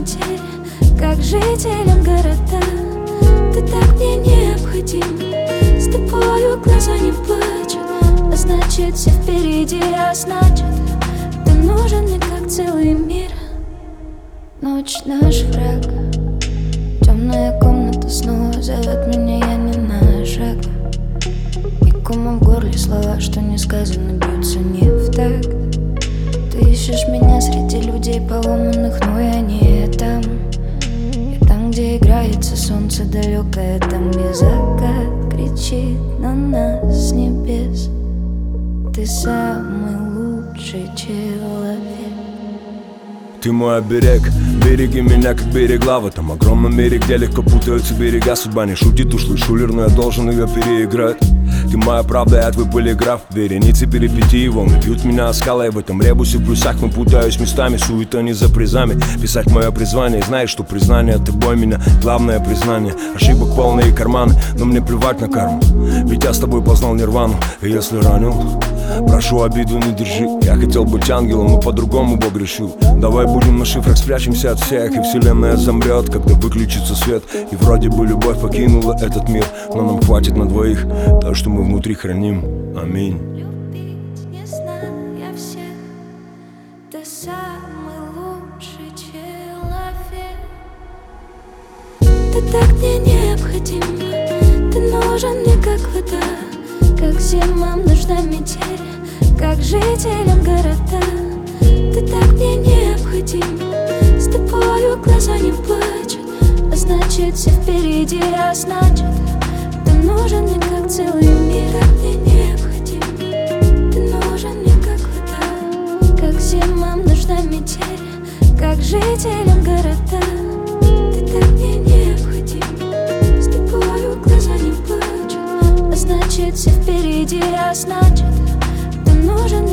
метель, как жителям города. Ты так мне необходим, с тобою глаза не плачут, а значит все впереди, а значит ты нужен мне как целый мир. Ночь наш враг, темная комната снова зовет меня, я не на шаг. И комом в горле слова, что не сказано, бьются не в такт. Ты ищешь меня среди людей поломанных, но я не там. Я там, где играется солнце далекое, там, где закат кричит на нас с небес. Ты самый лучший человек. Ты мой оберег, береги меня, как берегла в этом огромном мире, где легко путаются берега. Судьба не шутит, ушлый шулер, но я должен ее переиграть. Ты моя правда, я твой полиграф. Вереницы перипетий, волны бьют меня о скалы. В этом ребусе в плюсах мы путаюсь местами. Суета не за призами, писать мое призвание. Знаешь, что признание тобой меня главное признание. Ошибок полные карманы, но мне плевать на карму, ведь я с тобой познал нирвану. И если ранил, прошу, обиду не держи. Я хотел быть ангелом, но по-другому погрешил. Давай будем на шифрах, спрячемся от всех, и вселенная замрет, когда выключится свет. И вроде бы любовь покинула этот мир, но нам хватит на двоих то, что мы внутри храним. Аминь. Любить не знаю я всех, ты самый лучший человек. Ты так мне необходим, ты нужен мне как вода, как зимам нужна метель, как жителям города. Ты так мне необходим, с тобою глаза не плачут, а значит все впереди, а значит ты нужен мне как целый мир. Ты мне необходим, ты нужен мне как вода, как зимам нужна метель, как жителям города. Ты так мне необходим, с тобою глаза не плачут, а значит все впереди, а значит ты нужен